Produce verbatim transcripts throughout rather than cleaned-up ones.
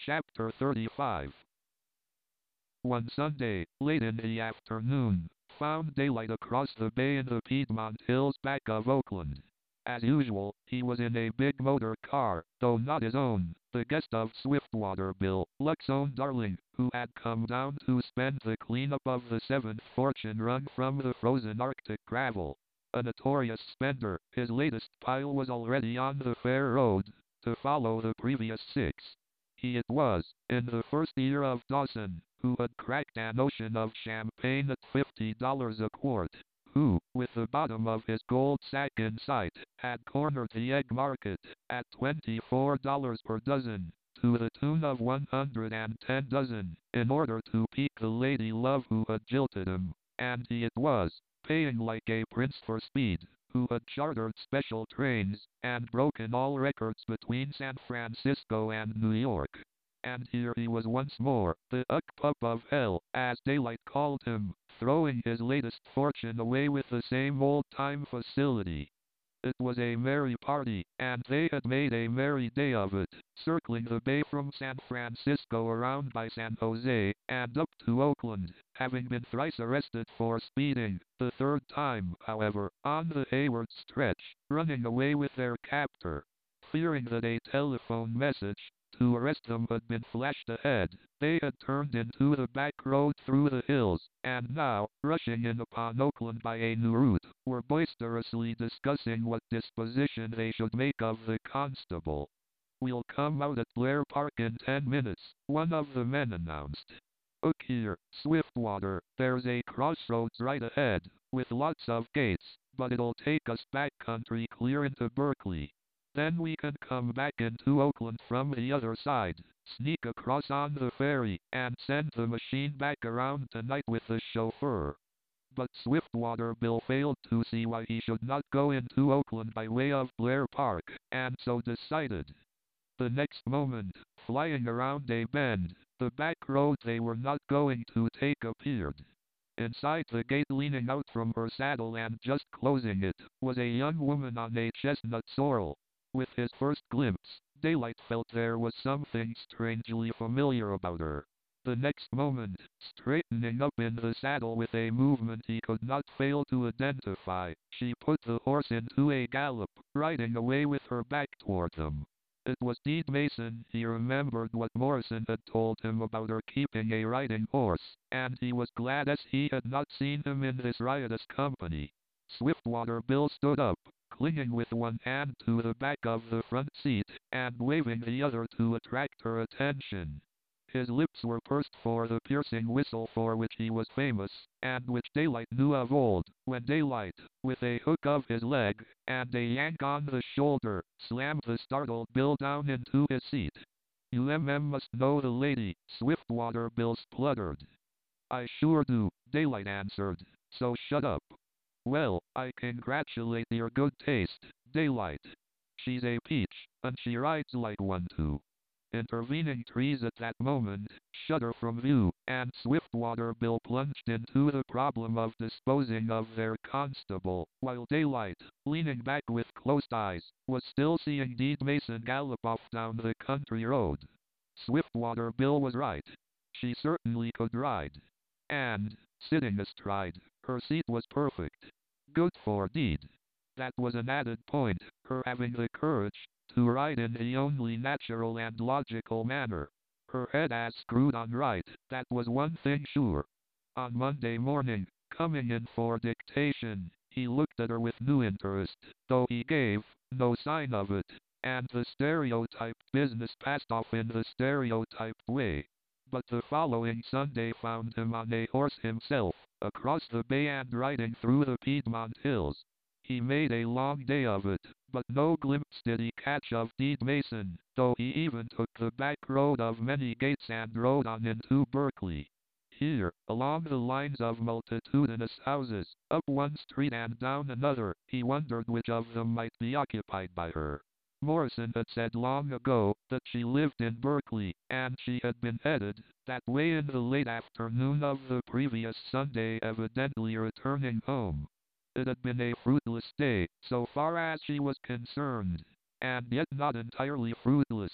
Chapter thirty-five. One Sunday, late in the afternoon, found daylight across the bay in the Piedmont Hills back of Oakland. As usual, he was in a big motor car, though not his own, the guest of Swiftwater Bill, Luck's own darling, who had come down to spend the cleanup of the seventh fortune wrung from the frozen Arctic gravel. A notorious spender, his latest pile was already on the fair road to follow the previous six. He it was, in the first year of Dawson, who had cracked an ocean of champagne at fifty dollars a quart, who, with the bottom of his gold sack in sight, had cornered the egg market at twenty-four dollars per dozen, to the tune of one hundred ten dozen, in order to pique the lady love who had jilted him. And he it was, paying like a prince for speed, who had chartered special trains, and broken all records between San Francisco and New York. And here he was once more, the Uck Pup of Hell, as daylight called him, throwing his latest fortune away with the same old-time facility. It was a merry party, and they had made a merry day of it, circling the bay from San Francisco around by San Jose, and up to Oakland, having been thrice arrested for speeding, the third time, however, on the Hayward stretch, running away with their captor. Fearing that a telephone message to arrest them had been flashed ahead, they had turned into the back road through the hills, and now, rushing in upon Oakland by a new route, were boisterously discussing what disposition they should make of the constable. "We'll come out at Blair Park in ten minutes, one of the men announced. "Look here, Swiftwater, there's a crossroads right ahead, with lots of gates, but it'll take us backcountry clear into Berkeley. Then we can come back into Oakland from the other side, sneak across on the ferry, and send the machine back around tonight with the chauffeur." But Swiftwater Bill failed to see why he should not go into Oakland by way of Blair Park, and so decided. The next moment, flying around a bend, the back road they were not going to take appeared. Inside the gate, leaning out from her saddle and just closing it, was a young woman on a chestnut sorrel. With his first glimpse, Daylight felt there was something strangely familiar about her. The next moment, straightening up in the saddle with a movement he could not fail to identify, she put the horse into a gallop, riding away with her back toward them. It was Deed Mason. He remembered what Morrison had told him about her keeping a riding horse, and he was glad as he had not seen him in this riotous company. Swiftwater Bill stood up, clinging with one hand to the back of the front seat, and waving the other to attract her attention. His lips were pursed for the piercing whistle for which he was famous, and which Daylight knew of old, when Daylight, with a hook of his leg, and a yank on the shoulder, slammed the startled Bill down into his seat. "You mm must know the lady," Swiftwater Bill spluttered. "I sure do," Daylight answered, "so shut up." "Well, I congratulate your good taste, Daylight. She's a peach, and she rides like one too." Intervening trees at that moment shut her from view, and Swiftwater Bill plunged into the problem of disposing of their constable, while Daylight, leaning back with closed eyes, was still seeing Deed Mason gallop off down the country road. Swiftwater Bill was right. She certainly could ride. And, sitting astride, her seat was perfect. Good for Deed. That was an added point, her having the courage to ride in the only natural and logical manner. Her head as screwed on right, that was one thing sure. On Monday morning, coming in for dictation, he looked at her with new interest, though he gave no sign of it, and the stereotyped business passed off in the stereotyped way. But the following Sunday found him on a horse himself, across the bay and riding through the Piedmont Hills. He made a long day of it, but no glimpse did he catch of Deed Mason, though he even took the back road of many gates and rode on into Berkeley. Here, along the lines of multitudinous houses, up one street and down another, he wondered which of them might be occupied by her. Morrison had said long ago that she lived in Berkeley, and she had been headed that way in the late afternoon of the previous Sunday, evidently returning home. It had been a fruitless day, so far as she was concerned, and yet not entirely fruitless,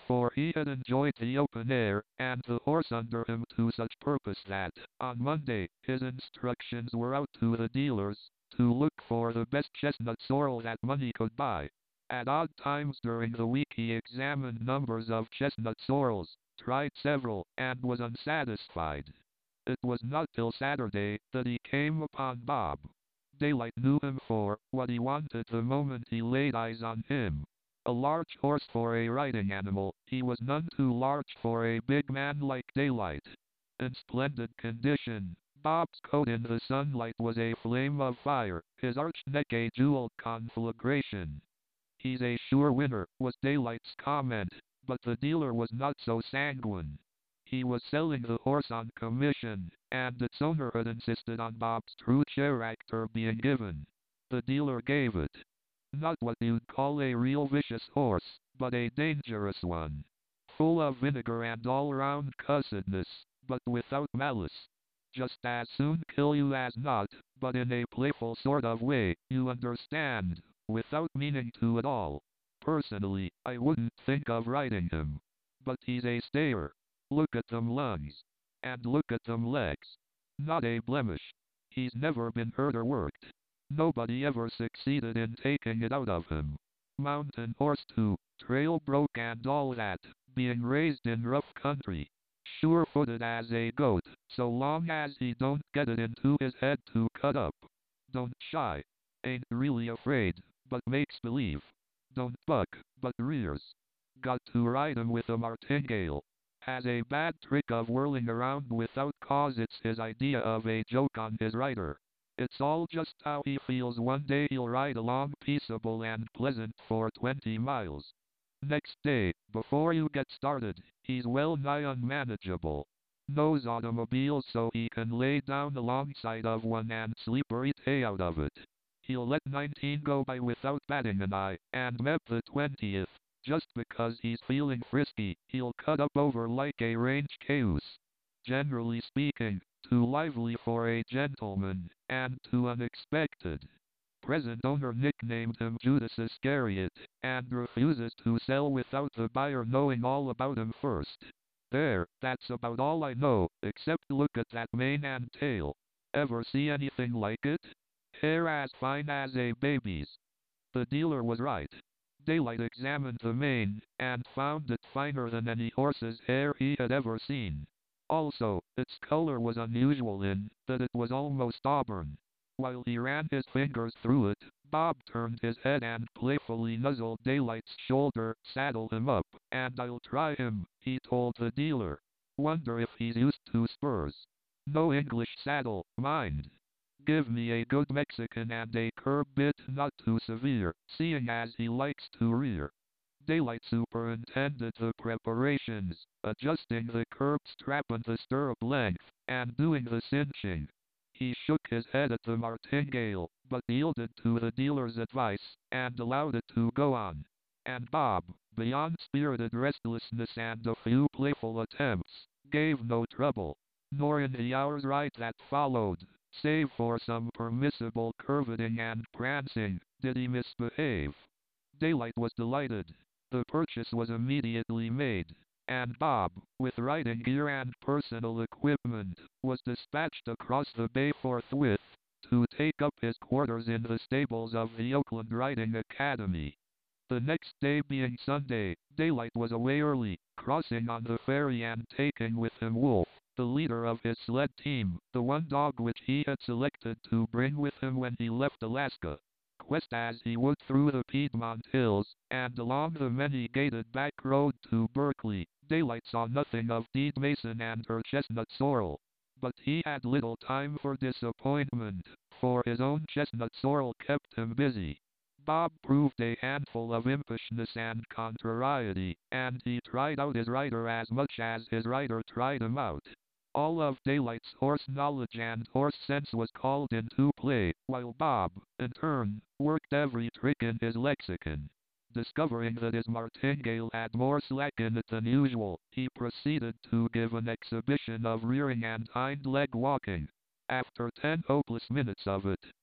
for he had enjoyed the open air, and the horse under him to such purpose that, on Monday, his instructions were out to the dealers, to look for the best chestnut sorrel that money could buy. At odd times during the week he examined numbers of chestnut sorrels, tried several, and was unsatisfied. It was not till Saturday that he came upon Bob. Daylight knew him for what he wanted the moment he laid eyes on him. A large horse for a riding animal, he was none too large for a big man like Daylight. In splendid condition, Bob's coat in the sunlight was a flame of fire, his arched neck a jeweled conflagration. "He's a sure winner," was Daylight's comment, but the dealer was not so sanguine. He was selling the horse on commission, and its owner had insisted on Bob's true character being given. The dealer gave it. Not what you'd call a real vicious horse, but a dangerous one. Full of vinegar and all-round cussedness, but without malice. Just as soon kill you as not, but in a playful sort of way, you understand, without meaning to at all. Personally, I wouldn't think of riding him. But he's a stayer. Look at them lungs. And look at them legs. Not a blemish. He's never been hurt or worked. Nobody ever succeeded in taking it out of him. Mountain horse too, trail broke and all that, being raised in rough country. Sure-footed as a goat, so long as he don't get it into his head to cut up. Don't shy. Ain't really afraid, but makes believe. Don't buck, but rears. Got to ride him with a martingale. Has a bad trick of whirling around without cause. It's his idea of a joke on his rider. It's all just how he feels. One day he'll ride along peaceable and pleasant for twenty miles. Next day, before you get started, he's well nigh unmanageable. Knows automobiles so he can lay down alongside of one and sleep or eat hay out of it. He'll let nineteen go by without batting an eye, and mep the twentieth. Just because he's feeling frisky, he'll cut up over like a range cayuse. Generally speaking, too lively for a gentleman, and too unexpected. Present owner nicknamed him Judas Iscariot, and refuses to sell without the buyer knowing all about him first. There, that's about all I know, except look at that mane and tail. Ever see anything like it? Hair as fine as a baby's. The dealer was right. Daylight examined the mane, and found it finer than any horse's hair he had ever seen. Also, its color was unusual in that it was almost auburn. While he ran his fingers through it, Bob turned his head and playfully nuzzled Daylight's shoulder. "Saddle him up, and I'll try him," he told the dealer. "Wonder if he's used to spurs. No English saddle, mind. Give me a good Mexican and a curb bit not too severe, seeing as he likes to rear." Daylight superintended the preparations, adjusting the curb strap and the stirrup length, and doing the cinching. He shook his head at the martingale, but yielded to the dealer's advice, and allowed it to go on. And Bob, beyond spirited restlessness and a few playful attempts, gave no trouble. Nor in the hour's ride that followed, save for some permissible curveting and prancing, did he misbehave. Daylight was delighted. The purchase was immediately made, and Bob, with riding gear and personal equipment, was dispatched across the bay forthwith, to take up his quarters in the stables of the Oakland Riding Academy. The next day being Sunday, Daylight was away early, crossing on the ferry and taking with him Wolf, the leader of his sled team, the one dog which he had selected to bring with him when he left Alaska. Quest as he would through the Piedmont Hills, and along the many-gated back road to Berkeley, Daylight saw nothing of Deed Mason and her chestnut sorrel. But he had little time for disappointment, for his own chestnut sorrel kept him busy. Bob proved a handful of impishness and contrariety, and he tried out his rider as much as his rider tried him out. All of Daylight's horse knowledge and horse sense was called into play, while Bob, in turn, worked every trick in his lexicon. Discovering that his martingale had more slack in it than usual, he proceeded to give an exhibition of rearing and hind leg walking. After ten hopeless minutes of it,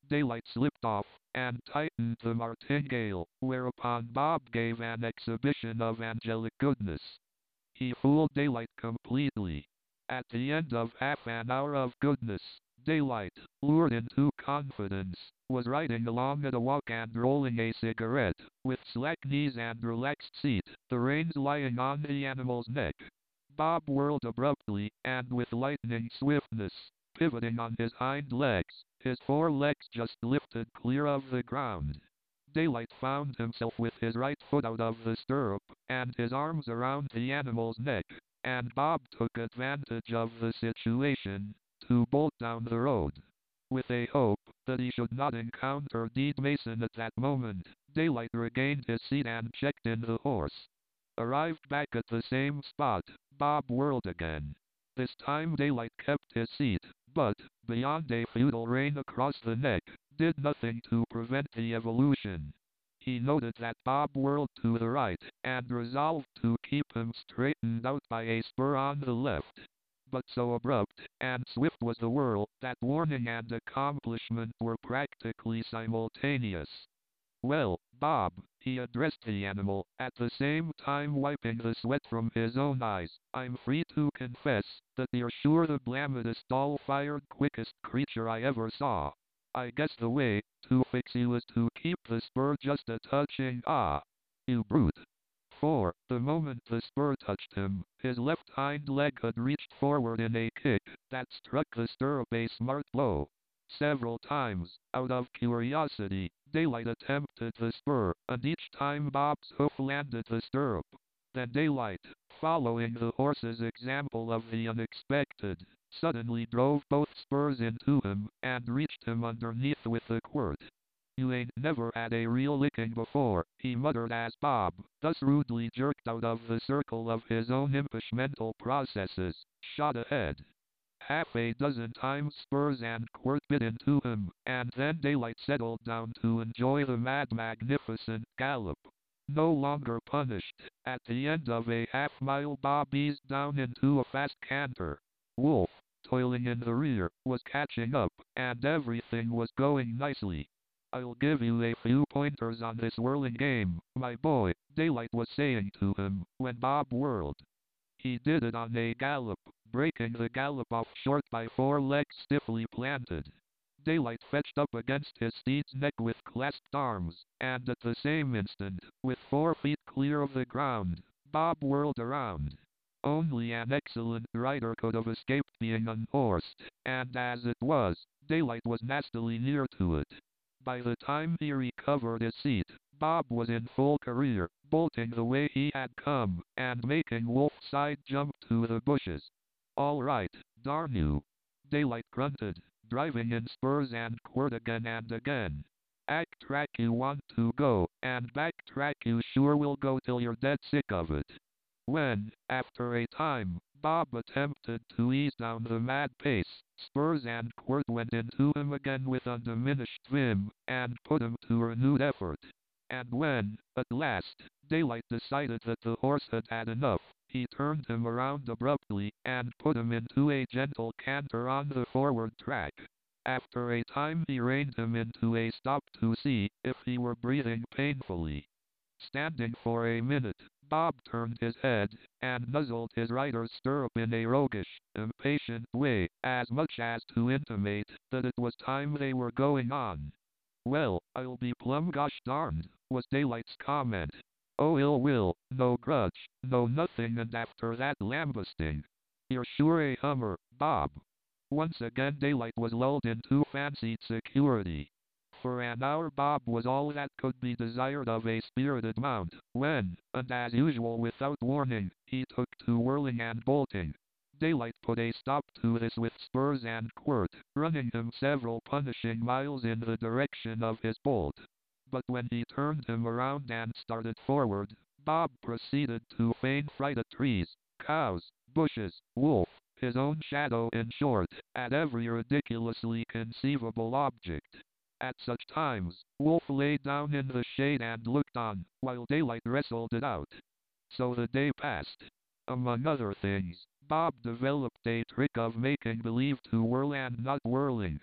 Daylight slipped off and tightened the martingale, whereupon Bob gave an exhibition of angelic goodness. He fooled Daylight completely. At the end of half an hour of goodness, Daylight, lured into confidence, was riding along at a walk and rolling a cigarette, with slack knees and relaxed seat, the reins lying on the animal's neck. Bob whirled abruptly, and with lightning swiftness, pivoting on his hind legs, his fore legs just lifted clear of the ground. Daylight found himself with his right foot out of the stirrup, and his arms around the animal's neck, and Bob took advantage of the situation to bolt down the road. With a hope that he should not encounter Deed Mason at that moment, Daylight regained his seat and checked in the horse. Arrived back at the same spot, Bob whirled again. This time Daylight kept his seat, but, beyond a futile rein across the neck, did nothing to prevent the evolution. He noted that Bob whirled to the right, and resolved to keep him straightened out by a spur on the left. But so abrupt and swift was the whirl, that warning and accomplishment were practically simultaneous. "Well, Bob," he addressed the animal, at the same time wiping the sweat from his own eyes, "I'm free to confess that you're sure the blamedest all-fired quickest creature I ever saw. I guess the way to fix you is to keep the spur just a touching ah, you brute." For, the moment the spur touched him, his left hind leg had reached forward in a kick that struck the stirrup a smart blow. Several times, out of curiosity, Daylight attempted the spur, and each time Bob's hoof landed the stirrup. Then Daylight, following the horse's example of the unexpected, suddenly drove both spurs into him, and reached him underneath with the quirt. "You ain't never had a real licking before," he muttered as Bob, thus rudely jerked out of the circle of his own impish mental processes, shot ahead. Half a dozen times spurs and quirt bit into him, and then Daylight settled down to enjoy the mad magnificent gallop. No longer punished, at the end of a half-mile Bob eased down into a fast canter. Wolf, toiling in the rear, was catching up, and everything was going nicely. "I'll give you a few pointers on this whirling game, my boy," Daylight was saying to him, when Bob whirled. He did it on a gallop, breaking the gallop off short by four legs stiffly planted. Daylight fetched up against his steed's neck with clasped arms, and at the same instant, with four feet clear of the ground, Bob whirled around. Only an excellent rider could have escaped being unhorsed, and as it was, Daylight was nastily near to it. By the time he recovered his seat, Bob was in full career, bolting the way he had come, and making Wolf side jump to the bushes. "All right, darn you," Daylight grunted, driving in spurs and quirt again and again. "Act track you want to go, and back track you sure will go till you're dead sick of it." When, after a time, Bob attempted to ease down the mad pace, spurs and quirt went into him again with undiminished vim, and put him to renewed effort. And when, at last, Daylight decided that the horse had had enough, he turned him around abruptly, and put him into a gentle canter on the forward track. After a time he reined him into a stop to see if he were breathing painfully. Standing for a minute, Bob turned his head, and nuzzled his rider's stirrup in a roguish, impatient way, as much as to intimate that it was time they were going on. "Well, I'll be plumb gosh darned," was Daylight's comment. "Oh ill will, no grudge, no nothing, and after that lambasting. You're sure a hummer, Bob." Once again Daylight was lulled into fancied security. For an hour Bob was all that could be desired of a spirited mount, when, and as usual without warning, he took to whirling and bolting. Daylight put a stop to this with spurs and quirt, running him several punishing miles in the direction of his bolt. But when he turned him around and started forward, Bob proceeded to feign fright at trees, cows, bushes, Wolf, his own shadow in short, at every ridiculously conceivable object. At such times, Wolf lay down in the shade and looked on, while Daylight wrestled it out. So the day passed. Among other things, Bob developed a trick of making believe to whirl and not whirling.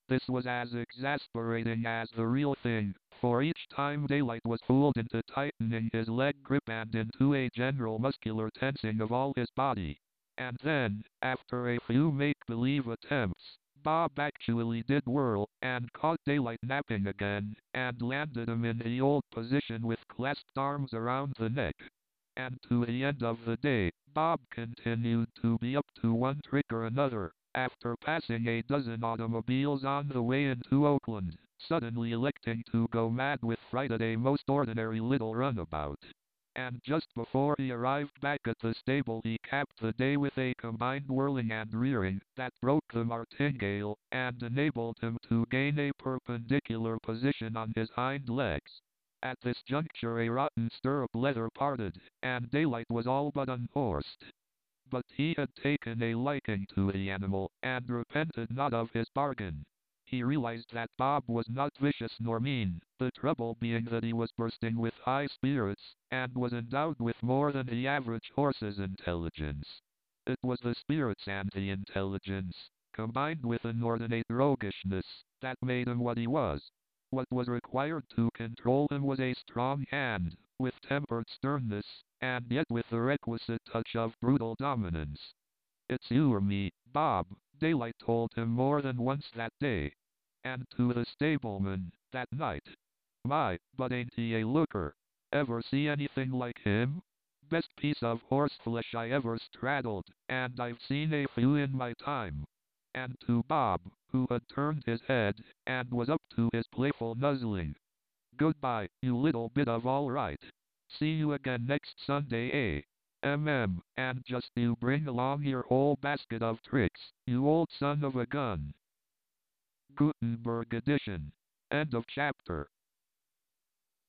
This was as exasperating as the real thing, for each time Daylight was fooled into tightening his leg grip and into a general muscular tensing of all his body. And then, after a few make-believe attempts, Bob actually did whirl, and caught Daylight napping again, and landed him in the old position with clasped arms around the neck. And to the end of the day, Bob continued to be up to one trick or another, after passing a dozen automobiles on the way into Oakland, suddenly electing to go mad with fright at a most ordinary little runabout. And just before he arrived back at the stable, he capped the day with a combined whirling and rearing that broke the martingale, and enabled him to gain a perpendicular position on his hind legs. At this juncture a rotten stirrup leather parted, and Daylight was all but unhorsed. But he had taken a liking to the animal, and repented not of his bargain. He realized that Bob was not vicious nor mean, the trouble being that he was bursting with high spirits, and was endowed with more than the average horse's intelligence. It was the spirits and the intelligence, combined with inordinate roguishness, that made him what he was. What was required to control him was a strong hand, with tempered sternness, and yet with the requisite touch of brutal dominance. "It's you or me, Bob," Daylight told him more than once that day. And to the stableman, that night. "My, but ain't he a looker! Ever see anything like him? Best piece of horseflesh I ever straddled, and I've seen a few in my time." And to Bob, who had turned his head, and was up to his playful nuzzling, "Goodbye, you little bit of all right. See you again next Sunday, eh? Mm, and just you bring along your whole basket of tricks, you old son of a gun." Gutenberg edition. End of chapter.